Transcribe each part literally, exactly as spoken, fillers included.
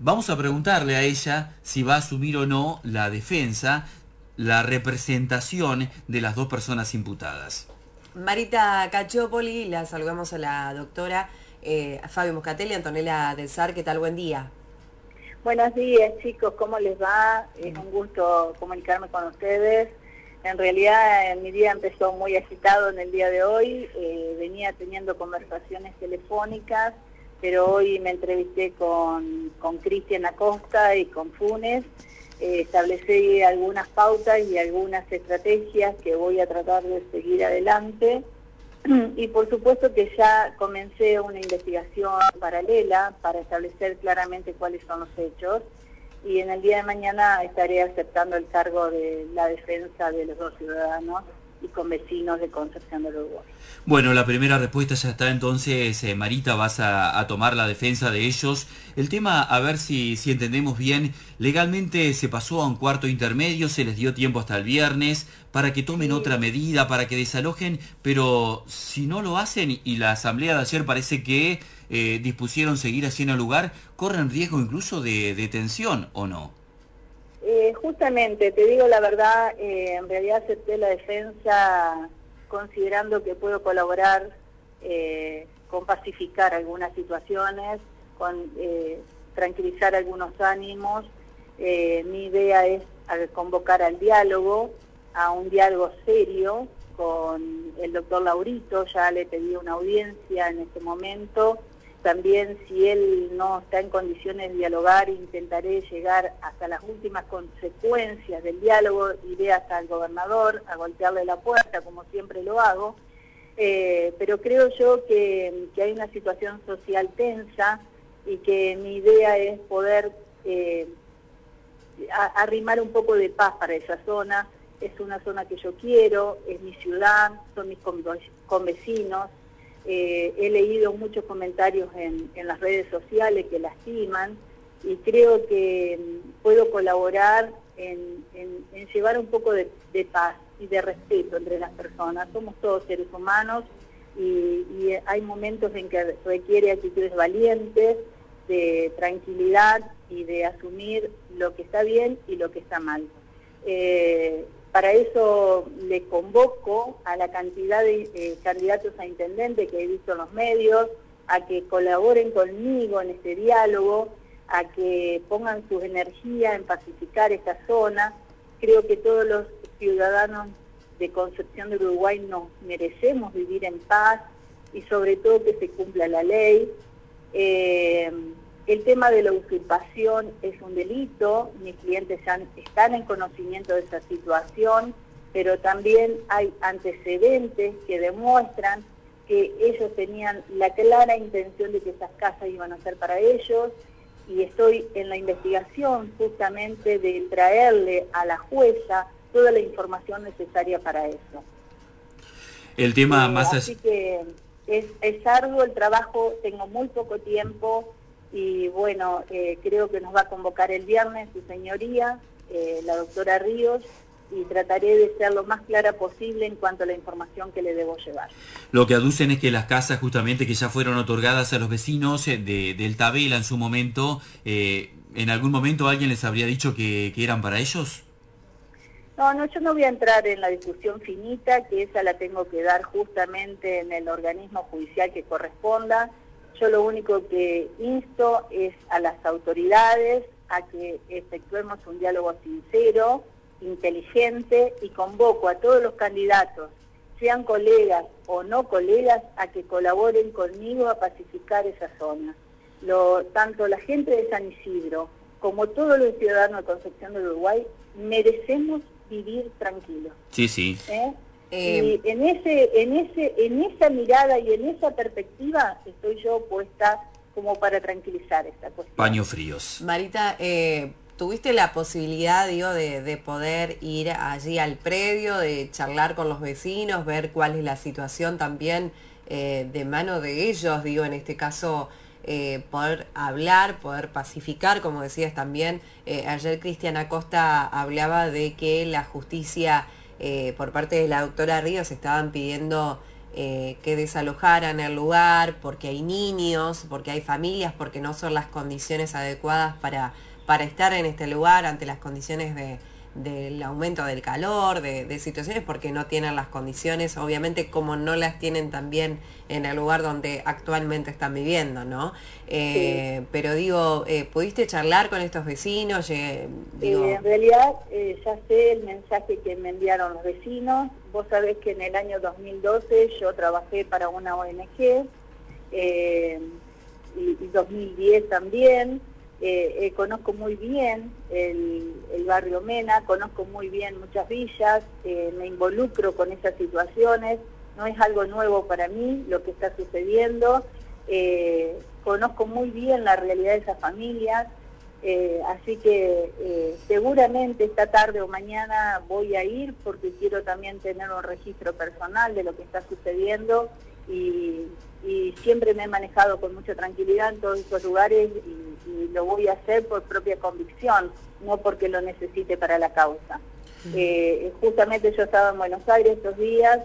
vamos a preguntarle a ella si va a asumir o no la defensa, la representación de las dos personas imputadas. Marita Cacciopoli, la saludamos a la doctora eh, Fabio Moscatelli, Antonella Del Sar, ¿qué tal? Buen día. Buenos días, chicos, ¿cómo les va? Es un gusto comunicarme con ustedes. En realidad, mi día empezó muy agitado en el día de hoy. Eh, venía teniendo conversaciones telefónicas, pero hoy me entrevisté con, con Cristian Acosta y con Funes. Eh, establecí algunas pautas y algunas estrategias que voy a tratar de seguir adelante. Y por supuesto que ya comencé una investigación paralela para establecer claramente cuáles son los hechos, y en el día de mañana estaré aceptando el cargo de la defensa de los dos ciudadanos y con vecinos de Concepción del Uruguay. Bueno, la primera respuesta ya está, entonces, eh, Marita, vas a, a tomar la defensa de ellos. El tema, a ver si, si entendemos bien, legalmente se pasó a un cuarto intermedio, se les dio tiempo hasta el viernes para que tomen Sí. otra medida, para que desalojen, pero si no lo hacen y la asamblea de ayer parece que eh, dispusieron seguir así en el lugar, ¿corren riesgo incluso de detención o no? Eh, justamente, te digo la verdad, eh, en realidad acepté la defensa considerando que puedo colaborar eh, con pacificar algunas situaciones, con eh, tranquilizar algunos ánimos. Eh, mi idea es convocar al diálogo, a un diálogo serio con el doctor Laurito. Ya le pedí una audiencia en este momento. También, si él no está en condiciones de dialogar, intentaré llegar hasta las últimas consecuencias del diálogo. Iré hasta el gobernador a golpearle la puerta, como siempre lo hago. Eh, pero creo yo que, que hay una situación social tensa y que mi idea es poder eh, a, arrimar un poco de paz para esa zona. Es una zona que yo quiero, es mi ciudad, son mis convecinos. Eh, he leído muchos comentarios en, en las redes sociales que lastiman, y creo que mm, puedo colaborar en, en, en llevar un poco de, de paz y de respeto entre las personas. Somos todos seres humanos y, y hay momentos en que requiere actitudes valientes, de tranquilidad y de asumir lo que está bien y lo que está mal. Eh, Para eso le convoco a la cantidad de eh, candidatos a intendente que he visto en los medios, a que colaboren conmigo en este diálogo, a que pongan su energía en pacificar esta zona. Creo que todos los ciudadanos de Concepción del Uruguay nos merecemos vivir en paz y sobre todo que se cumpla la ley. Eh, El tema de la usurpación es un delito, mis clientes ya están en conocimiento de esa situación, pero también hay antecedentes que demuestran que ellos tenían la clara intención de que esas casas iban a ser para ellos, y estoy en la investigación justamente de traerle a la jueza toda la información necesaria para eso. El tema Eh, más... así que es, es arduo el trabajo, tengo muy poco tiempo. Y bueno, eh, creo que nos va a convocar el viernes su señoría, eh, la doctora Ríos, y trataré de ser lo más clara posible en cuanto a la información que le debo llevar. Lo que aducen es que las casas justamente que ya fueron otorgadas a los vecinos eh, de, del Tabela en su momento, eh, ¿en algún momento alguien les habría dicho que, que eran para ellos? No, no, yo no voy a entrar en la discusión finita, que esa la tengo que dar justamente en el organismo judicial que corresponda. Yo lo único que insto es a las autoridades a que efectuemos un diálogo sincero, inteligente, y convoco a todos los candidatos, sean colegas o no colegas, a que colaboren conmigo a pacificar esa zona. Lo, tanto la gente de San Isidro como todos los ciudadanos de Concepción del Uruguay merecemos vivir tranquilos. Sí, sí. ¿Eh? Eh, Y en ese, en ese, en esa mirada y en esa perspectiva estoy yo puesta como para tranquilizar esta cuestión. Paños fríos. Marita, eh, ¿tuviste la posibilidad, digo, de, de poder ir allí al predio, de charlar con los vecinos, ver cuál es la situación también eh, de mano de ellos, digo, en este caso, eh, poder hablar, poder pacificar, como decías también? Eh, ayer Cristian Acosta hablaba de que la justicia, eh, por parte de la doctora Ríos, estaban pidiendo eh, que desalojaran el lugar, porque hay niños, porque hay familias, porque no son las condiciones adecuadas para, para estar en este lugar ante las condiciones de del aumento del calor, de, de situaciones porque no tienen las condiciones, obviamente como no las tienen también en el lugar donde actualmente están viviendo, ¿no? Eh, sí. Pero digo, eh, ¿pudiste charlar con estos vecinos? Eh, digo... eh, en realidad eh, ya sé el mensaje que me enviaron los vecinos. Vos sabés que en el año dos mil doce yo trabajé para una O N G, eh, y, y dos mil diez también. Eh, eh, conozco muy bien el, el barrio Mena, conozco muy bien muchas villas, eh, me involucro con esas situaciones, no es algo nuevo para mí lo que está sucediendo, eh, conozco muy bien la realidad de esas familias, eh, así que eh, seguramente esta tarde o mañana voy a ir porque quiero también tener un registro personal de lo que está sucediendo y, y siempre me he manejado con mucha tranquilidad en todos estos lugares y y lo voy a hacer por propia convicción, no porque lo necesite para la causa. Uh-huh. Eh, justamente yo estaba en Buenos Aires estos días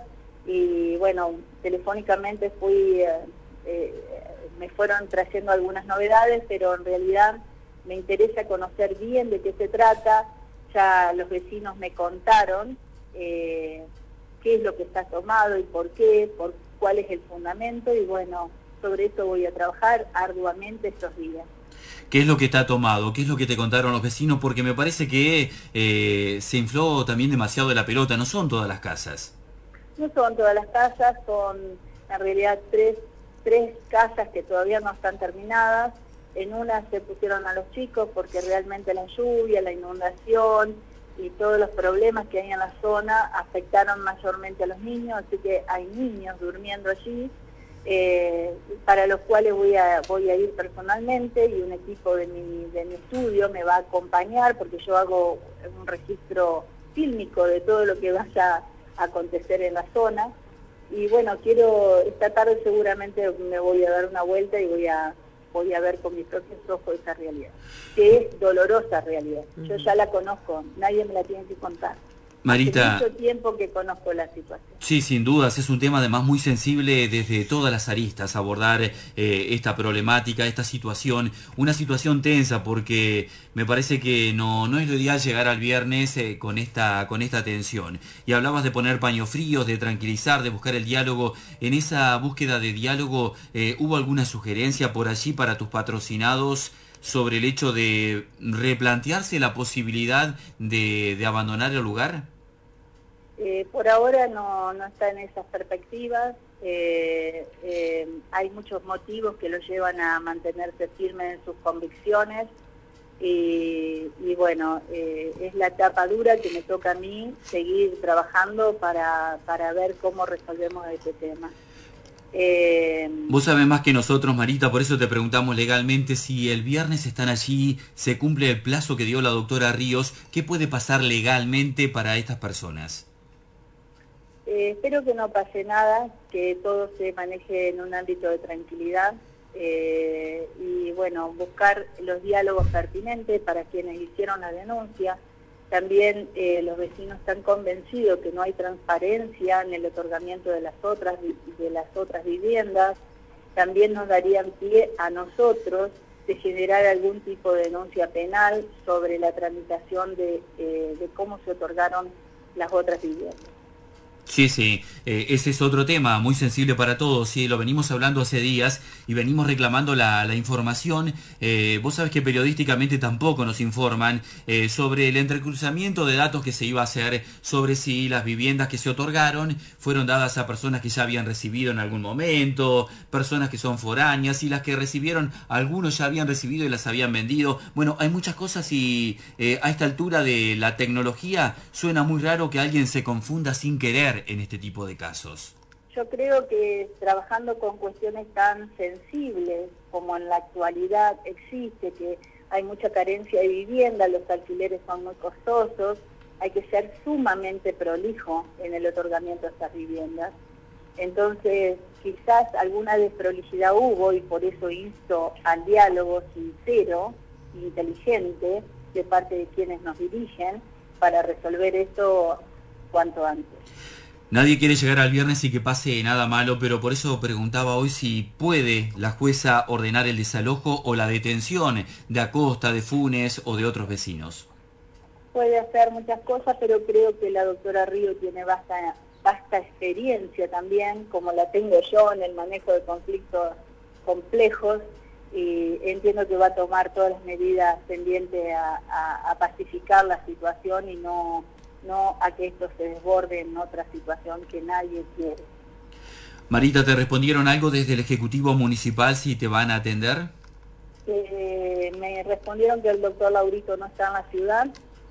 y bueno, telefónicamente fui, eh, eh, me fueron trayendo algunas novedades, pero en realidad me interesa conocer bien de qué se trata. Ya los vecinos me contaron eh, qué es lo que está tomado y por qué, por cuál es el fundamento y bueno, sobre eso voy a trabajar arduamente estos días. ¿Qué es lo que está tomado? ¿Qué es lo que te contaron los vecinos? Porque me parece que eh, se infló también demasiado de la pelota. No son todas las casas. No son todas las casas, son en realidad tres, tres casas que todavía no están terminadas. En una se pusieron a los chicos porque realmente la lluvia, la inundación y todos los problemas que hay en la zona afectaron mayormente a los niños, así que hay niños durmiendo allí. Eh, para los cuales voy a, voy a ir personalmente y un equipo de mi, de mi estudio me va a acompañar porque yo hago un registro fílmico de todo lo que vaya a acontecer en la zona y bueno, quiero, esta tarde seguramente me voy a dar una vuelta y voy a, voy a ver con mis propios ojos esa realidad, que es dolorosa realidad, uh-huh. Yo ya la conozco, nadie me la tiene que contar. Marita, hace mucho tiempo que conozco la situación. Sí, sin dudas, es un tema además muy sensible desde todas las aristas, abordar eh, esta problemática, esta situación, una situación tensa porque me parece que no, no es lo ideal llegar al viernes eh, con esta, con esta tensión. Y hablabas de poner paños fríos, de tranquilizar, de buscar el diálogo. En esa búsqueda de diálogo, eh, ¿hubo alguna sugerencia por allí para tus patrocinados sobre el hecho de replantearse la posibilidad de, de abandonar el lugar? Eh, por ahora no, no está en esas perspectivas, eh, eh, hay muchos motivos que lo llevan a mantenerse firme en sus convicciones y, y bueno, eh, es la etapa dura que me toca a mí seguir trabajando para, para ver cómo resolvemos este tema. Eh, Vos sabés más que nosotros, Marita, por eso te preguntamos legalmente si el viernes están allí, se cumple el plazo que dio la doctora Ríos, ¿qué puede pasar legalmente para estas personas? Eh, espero que no pase nada, que todo se maneje en un ámbito de tranquilidad eh, y bueno, buscar los diálogos pertinentes para quienes hicieron la denuncia. También eh, los vecinos están convencidos que no hay transparencia en el otorgamiento de las otras, de las otras viviendas. También nos darían pie a nosotros de generar algún tipo de denuncia penal sobre la tramitación de, eh, de cómo se otorgaron las otras viviendas. Sí, sí, eh, ese es otro tema muy sensible para todos, sí, lo venimos hablando hace días y venimos reclamando la, la información. Eh, vos sabés que periodísticamente tampoco nos informan eh, sobre el entrecruzamiento de datos que se iba a hacer sobre si las viviendas que se otorgaron fueron dadas a personas que ya habían recibido en algún momento, personas que son foráneas y las que recibieron, algunos ya habían recibido y las habían vendido. Bueno, hay muchas cosas y eh, a esta altura de la tecnología suena muy raro que alguien se confunda sin querer en este tipo de casos. Yo creo que trabajando con cuestiones tan sensibles como en la actualidad existe, que hay mucha carencia de vivienda, los alquileres son muy costosos, hay que ser sumamente prolijo en el otorgamiento de estas viviendas. Entonces, quizás alguna desprolijidad hubo y por eso insto al diálogo sincero, inteligente, de parte de quienes nos dirigen, para resolver esto cuanto antes. Nadie quiere llegar al viernes y que pase nada malo, pero por eso preguntaba hoy si puede la jueza ordenar el desalojo o la detención de Acosta, de Funes o de otros vecinos. Puede hacer muchas cosas, pero creo que la doctora Río tiene vasta, vasta experiencia también, como la tengo yo en el manejo de conflictos complejos, y entiendo que va a tomar todas las medidas tendientes a, a, a pacificar la situación y no, no a que esto se desborde en otra situación que nadie quiere. Marita, ¿te respondieron algo desde el Ejecutivo Municipal si te van a atender? Eh, me respondieron que el doctor Laurito no está en la ciudad.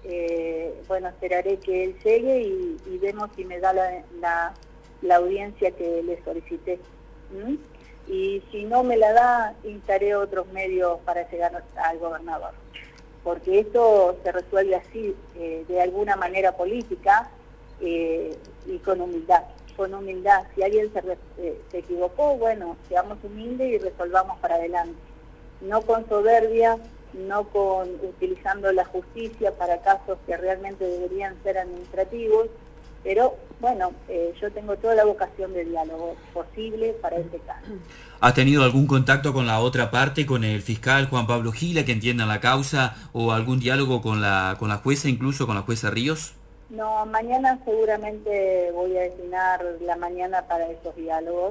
Eh, bueno, esperaré que él llegue y, y vemos si me da la, la, la audiencia que le solicité. ¿Mm? Y si no me la da, instaré otros medios para llegar al gobernador. Porque esto se resuelve así, eh, de alguna manera política eh, y con humildad. Con humildad, si alguien se, eh, se equivocó, bueno, seamos humildes y resolvamos para adelante. No con soberbia, no con utilizando la justicia para casos que realmente deberían ser administrativos, pero bueno, eh, yo tengo toda la vocación de diálogo posible para este caso. ¿Has tenido algún contacto con la otra parte, con el fiscal Juan Pablo Gila, que entienda la causa, o algún diálogo con la, con la jueza, incluso con la jueza Ríos? No, mañana seguramente voy a destinar la mañana para esos diálogos.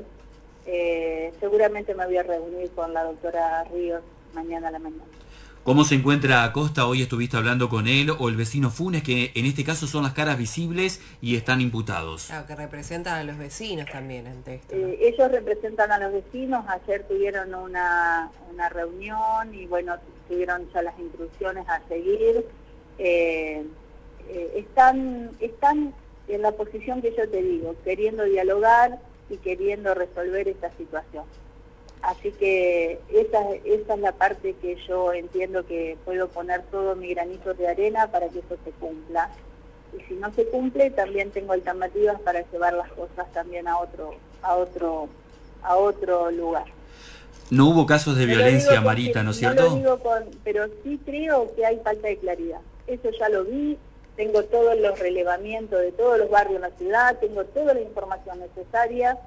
Eh, seguramente me voy a reunir con la doctora Ríos mañana a la mañana. ¿Cómo se encuentra Acosta? Hoy estuviste hablando con él, o el vecino Funes, que en este caso son las caras visibles y están imputados. Claro, que representan a los vecinos también ante esto, ¿no? Eh, ellos representan a los vecinos, ayer tuvieron una, una reunión y bueno, tuvieron ya las instrucciones a seguir. Eh, eh, están, están en la posición que yo te digo, queriendo dialogar y queriendo resolver esta situación. Así que esa, esa es la parte que yo entiendo que puedo poner todo mi granito de arena para que eso se cumpla. Y si no se cumple, también tengo alternativas para llevar las cosas también a otro, a otro, a otro lugar. No hubo casos de Me violencia, con, Marita, ¿no es no cierto? Lo digo con, pero sí creo que hay falta de claridad. Eso ya lo vi, tengo todos los relevamientos de todos los barrios en la ciudad, tengo toda la información necesaria.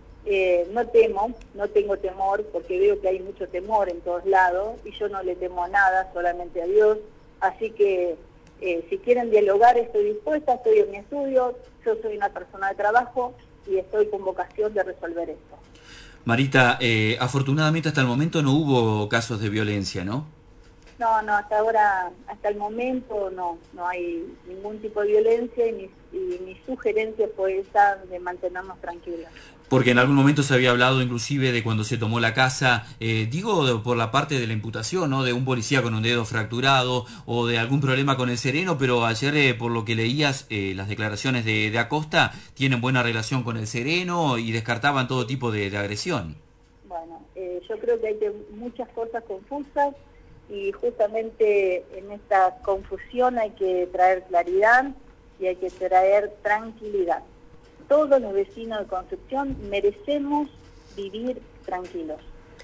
Eh, no temo, no tengo temor, porque veo que hay mucho temor en todos lados, y yo no le temo a nada, solamente a Dios. Así que eh, si quieren dialogar, estoy dispuesta, estoy en mi estudio, yo soy una persona de trabajo y estoy con vocación de resolver esto. Marita, eh, afortunadamente hasta el momento no hubo casos de violencia, ¿no? No, no, hasta ahora, hasta el momento no, no hay ningún tipo de violencia y mi, y mi sugerencia fue esa de mantenernos tranquilos. Porque en algún momento se había hablado inclusive de cuando se tomó la casa, eh, digo de, por la parte de la imputación, ¿no? De un policía con un dedo fracturado o de algún problema con el sereno, pero ayer eh, por lo que leías eh, las declaraciones de, de Acosta, tienen buena relación con el sereno y descartaban todo tipo de, de agresión. Bueno, eh, yo creo que hay que, muchas cosas confusas y justamente en esta confusión hay que traer claridad y hay que traer tranquilidad. Todos los vecinos de Concepción merecemos vivir tranquilos.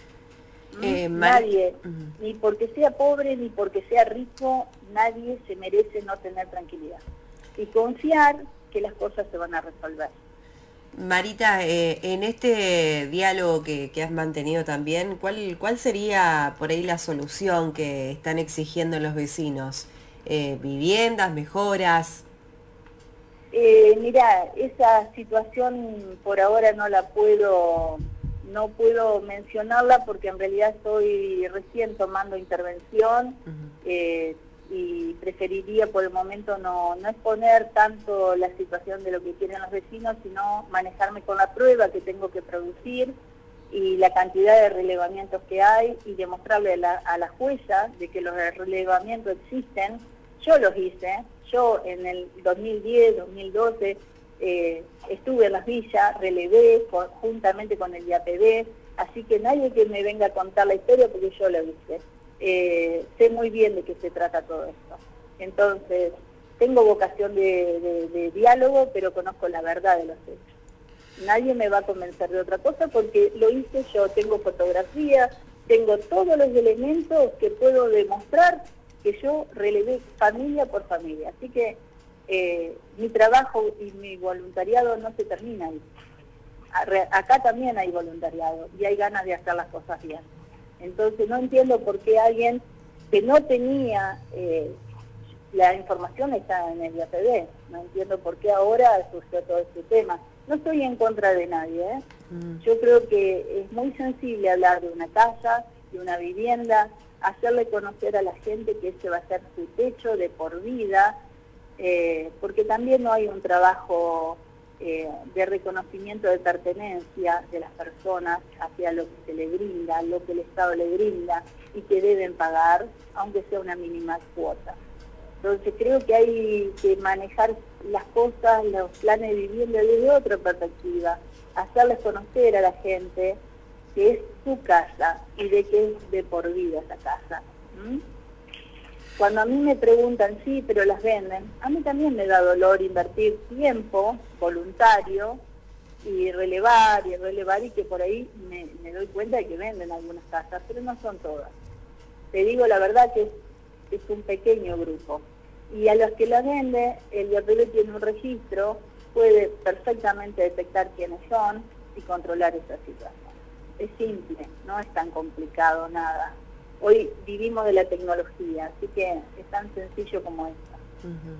Eh, nadie, uh-huh. ni porque sea pobre ni porque sea rico, nadie se merece no tener tranquilidad. Y confiar que las cosas se van a resolver. Marita, eh, en este diálogo que, que has mantenido también, ¿cuál, ¿cuál sería por ahí la solución que están exigiendo los vecinos? Eh, ¿Viviendas, mejoras? Eh, mira, esa situación por ahora no la puedo, no puedo mencionarla porque en realidad estoy recién tomando intervención uh-huh. eh, y preferiría por el momento no, no exponer tanto la situación de lo que quieren los vecinos, sino manejarme con la prueba que tengo que producir y la cantidad de relevamientos que hay y demostrarle a la, a la jueza de que los relevamientos existen. Yo los hice. Yo en el dos mil diez, dos mil doce eh, estuve en las villas, relevé con, juntamente con el I A P B, así que nadie que me venga a contar la historia porque yo lo hice. Eh, sé muy bien de qué se trata todo esto. Entonces, tengo vocación de, de, de diálogo, pero conozco la verdad de los hechos. Nadie me va a convencer de otra cosa porque lo hice yo, tengo fotografías, tengo todos los elementos que puedo demostrar que yo relevé familia por familia. Así que eh, mi trabajo y mi voluntariado no se termina ahí. Acá también hay voluntariado y hay ganas de hacer las cosas bien. Entonces no entiendo por qué alguien que no tenía, eh, la información está en el I A P B, no entiendo por qué ahora surgió todo este tema. No estoy en contra de nadie, ¿eh? Mm. Yo creo que es muy sensible hablar de una casa, de una vivienda, hacerle conocer a la gente que ese va a ser su techo de por vida, eh, porque también no hay un trabajo eh, de reconocimiento de pertenencia de las personas hacia lo que se le brinda, lo que el Estado le brinda y que deben pagar, aunque sea una mínima cuota. Entonces creo que hay que manejar las cosas, los planes de vivienda desde otra perspectiva, hacerles conocer a la gente que es su casa y de que es de por vida esa casa. ¿Mm? Cuando a mí me preguntan, sí, pero las venden, a mí también me da dolor invertir tiempo voluntario y relevar y relevar y que por ahí me, me doy cuenta de que venden algunas casas, pero no son todas. Te digo la verdad que es, es un pequeño grupo. Y a los que las vende, el I A P B tiene un registro, puede perfectamente detectar quiénes son y controlar esa situación. Es simple, no es tan complicado nada. Hoy vivimos de la tecnología, así que es tan sencillo como esto. Uh-huh.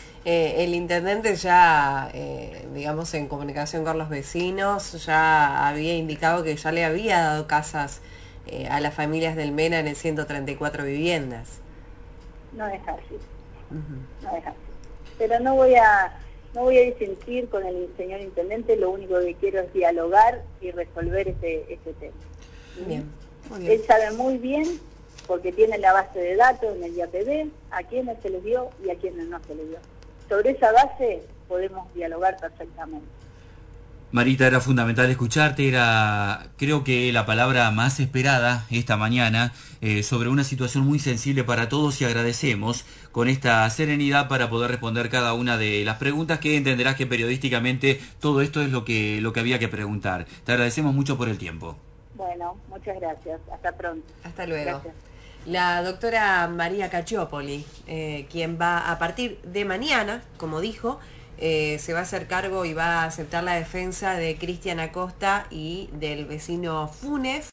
eh, el intendente ya, eh, digamos, en comunicación con los vecinos, ya había indicado que ya le había dado casas eh, a las familias del Mena en el ciento treinta y cuatro viviendas. No es así, uh-huh. no es así. Pero no voy a... No voy a disentir con el señor intendente, lo único que quiero es dialogar y resolver este, este tema. Bien, muy bien. Él sabe muy bien, porque tiene la base de datos en el I A P B, a quienes se les dio y a quienes no se les dio. Sobre esa base podemos dialogar perfectamente. Marita, era fundamental escucharte, era creo que la palabra más esperada esta mañana eh, sobre una situación muy sensible para todos y agradecemos con esta serenidad para poder responder cada una de las preguntas que entenderás que periodísticamente todo esto es lo que, lo que había que preguntar. Te agradecemos mucho por el tiempo. Bueno, muchas gracias. Hasta pronto. Hasta luego. Gracias. La doctora María Cacciopoli, eh, quien va a partir de mañana, como dijo, Eh, se va a hacer cargo y va a aceptar la defensa de Cristian Acosta y del vecino Funes.